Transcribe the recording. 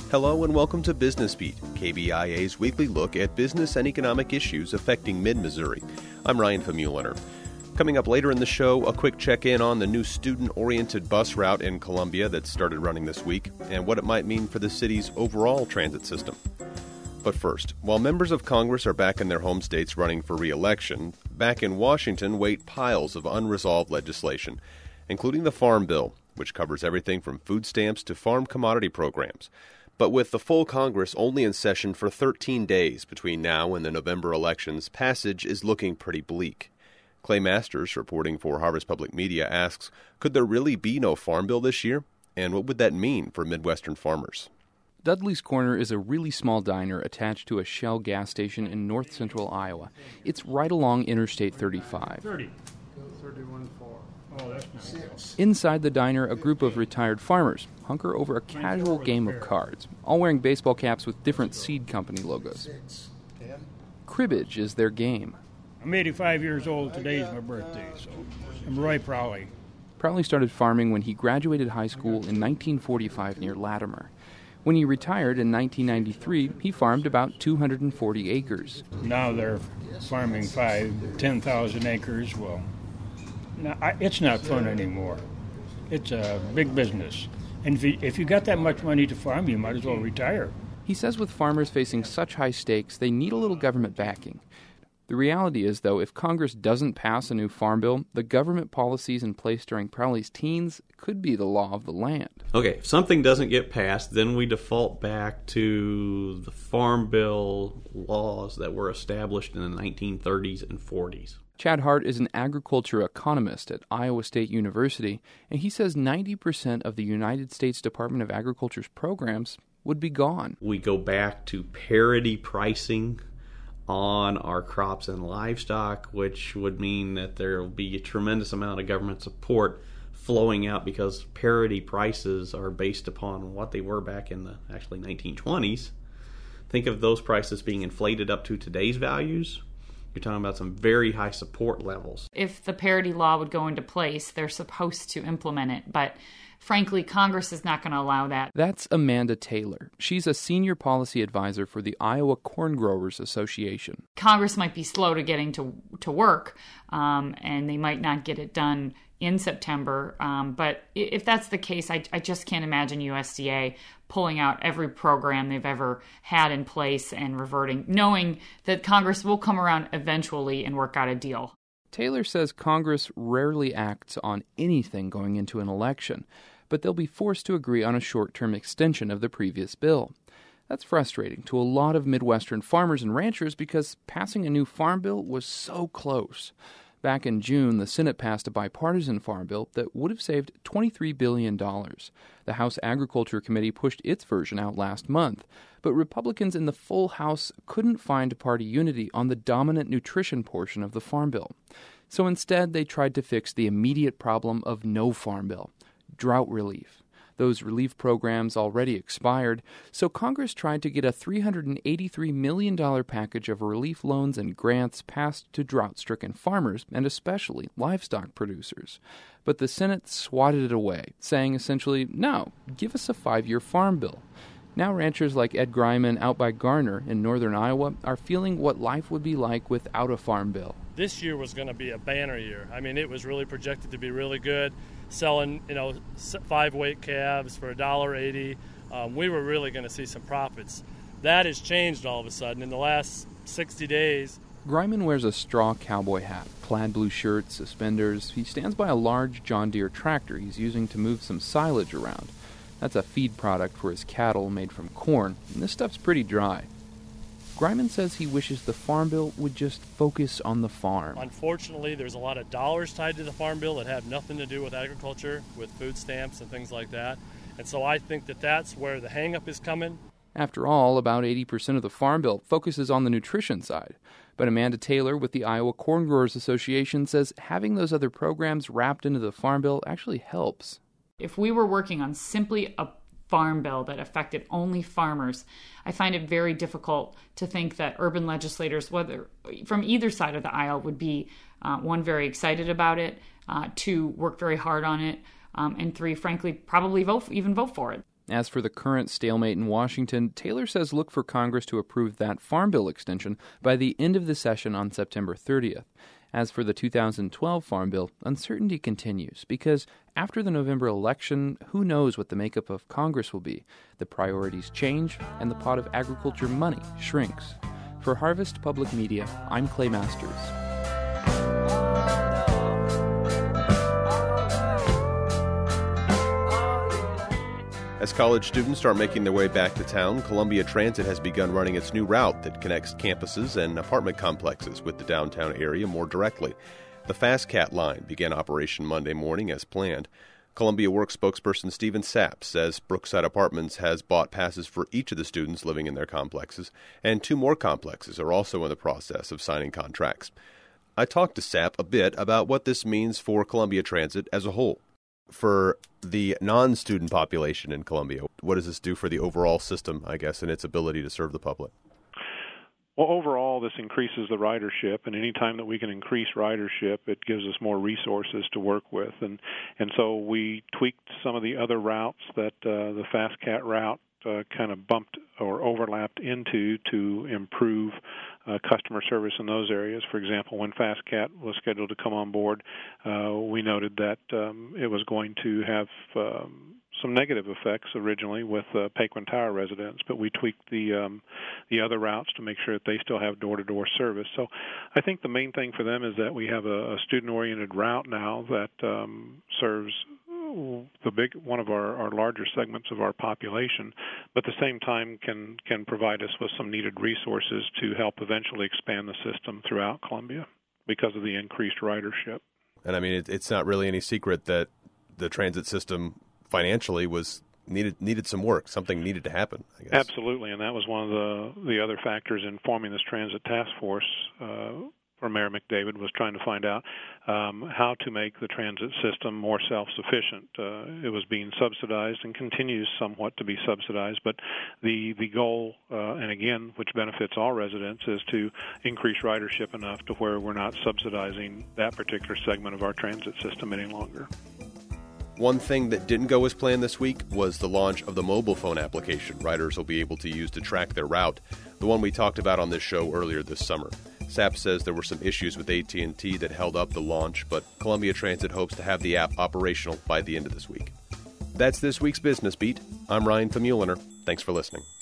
Hello and welcome to Business Beat, KBIA's weekly look at business and economic issues affecting mid-Missouri. I'm Ryan Famuliner. Coming up later in the show, a quick check-in on the new student-oriented bus route in Columbia that started running this week and what it might mean for the city's overall transit system. But first, while members of Congress are back in their home states running for re-election, back in Washington wait piles of unresolved legislation, including the Farm Bill, which covers everything from food stamps to farm commodity programs. But with the full Congress only in session for 13 days between now and the November elections, passage is looking pretty bleak. Clay Masters, reporting for Harvest Public Media, asks, could there really be no Farm Bill this year? And what would that mean for Midwestern farmers? Dudley's Corner is a really small diner attached to a Shell gas station in north-central Iowa. It's right along Interstate 35. 31-4. Oh, that's nice. Inside the diner, a group of retired farmers hunker over a casual game of cards, all wearing baseball caps with different seed company logos. Cribbage is their game. I'm 85 years old. Today is my birthday, so I'm Roy Prowley. Prowley started farming when he graduated high school in 1945 near Latimer. When he retired in 1993, he farmed about 240 acres. Now they're farming 10,000 acres. Well, it's not fun anymore. It's a big business. And if you got that much money to farm, you might as well retire. He says with farmers facing such high stakes, they need a little government backing. The reality is, though, if Congress doesn't pass a new farm bill, the government policies in place during Prowley's teens could be the law of the land. Okay, if something doesn't get passed, then we default back to the farm bill laws that were established in the 1930s and 40s. Chad Hart is an agriculture economist at Iowa State University, and he says 90% of the United States Department of Agriculture's programs would be gone. We go back to parity pricing on our crops and livestock, which would mean that there will be a tremendous amount of government support flowing out because parity prices are based upon what they were back in the 1920s. Think of those prices being inflated up to today's values. You're talking about some very high support levels. If the parity law would go into place, they're supposed to implement it, but frankly, Congress is not going to allow that. That's Amanda Taylor. She's a senior policy advisor for the Iowa Corn Growers Association. Congress might be slow to getting to work, and they might not get it done in September. But if that's the case, I just can't imagine USDA pulling out every program they've ever had in place and reverting, knowing that Congress will come around eventually and work out a deal. Taylor says Congress rarely acts on anything going into an election, but they'll be forced to agree on a short-term extension of the previous bill. That's frustrating to a lot of Midwestern farmers and ranchers because passing a new farm bill was so close. Back in June, the Senate passed a bipartisan farm bill that would have saved $23 billion. The House Agriculture Committee pushed its version out last month, but Republicans in the full House couldn't find party unity on the dominant nutrition portion of the farm bill. So instead, they tried to fix the immediate problem of no farm bill, drought relief. Those relief programs already expired, so Congress tried to get a $383 million package of relief loans and grants passed to drought-stricken farmers and especially livestock producers. But the Senate swatted it away, saying essentially, no, give us a 5-year farm bill. Now ranchers like Ed Greiman out by Garner in northern Iowa are feeling what life would be like without a farm bill. This year was going to be a banner year. I mean, it was really projected to be really good, selling 5-weight calves for $1.80. We were really going to see some profits. That has changed all of a sudden in the last 60 days. Greiman wears a straw cowboy hat, plaid blue shirt, suspenders. He stands by a large John Deere tractor he's using to move some silage around. That's a feed product for his cattle made from corn, and this stuff's pretty dry. Greiman says he wishes the Farm Bill would just focus on the farm. Unfortunately, there's a lot of dollars tied to the Farm Bill that have nothing to do with agriculture, with food stamps and things like that. And so I think that that's where the hang-up is coming. After all, about 80% of the Farm Bill focuses on the nutrition side. But Amanda Taylor with the Iowa Corn Growers Association says having those other programs wrapped into the Farm Bill actually helps. If we were working on simply a farm bill that affected only farmers, I find it very difficult to think that urban legislators, whether from either side of the aisle, would be, one, very excited about it, two, work very hard on it, and three, frankly, probably vote for it. As for the current stalemate in Washington, Taylor says look for Congress to approve that Farm Bill extension by the end of the session on September 30th. As for the 2012 Farm Bill, uncertainty continues because after the November election, who knows what the makeup of Congress will be. The priorities change, and the pot of agriculture money shrinks. For Harvest Public Media, I'm Clay Masters. As college students start making their way back to town, Columbia Transit has begun running its new route that connects campuses and apartment complexes with the downtown area more directly. The Fast Cat line began operation Monday morning as planned. Columbia Works spokesperson Stephen Sapp says Brookside Apartments has bought passes for each of the students living in their complexes, and 2 more complexes are also in the process of signing contracts. I talked to Sapp a bit about what this means for Columbia Transit as a whole. For the non-student population in Columbia, what does this do for the overall system, I guess, and its ability to serve the public? Well, overall, this increases the ridership, and any time that we can increase ridership, it gives us more resources to work with. And so we tweaked some of the other routes that the Fast Cat route kind of bumped or overlapped into to improve customer service in those areas. For example, when Fast Cat was scheduled to come on board, we noted that it was going to have some negative effects originally with Paquin Tower residents, but we tweaked the other routes to make sure that they still have door-to-door service. So I think the main thing for them is that we have a student-oriented route now that serves one of our larger segments of our population, but at the same time can provide us with some needed resources to help eventually expand the system throughout Columbia because of the increased ridership. And I mean, it's not really any secret that the transit system financially was needed some work. Something needed to happen, I guess. Absolutely, and that was one of the other factors in forming this transit task force. For Mayor McDavid was trying to find out how to make the transit system more self-sufficient. It was being subsidized and continues somewhat to be subsidized, but the goal, and again, which benefits all residents, is to increase ridership enough to where we're not subsidizing that particular segment of our transit system any longer. One thing that didn't go as planned this week was the launch of the mobile phone application riders will be able to use to track their route, the one we talked about on this show earlier this summer. Sapp says there were some issues with AT&T that held up the launch, but Columbia Transit hopes to have the app operational by the end of this week. That's this week's Business Beat. I'm Ryan Famuliner. Thanks for listening.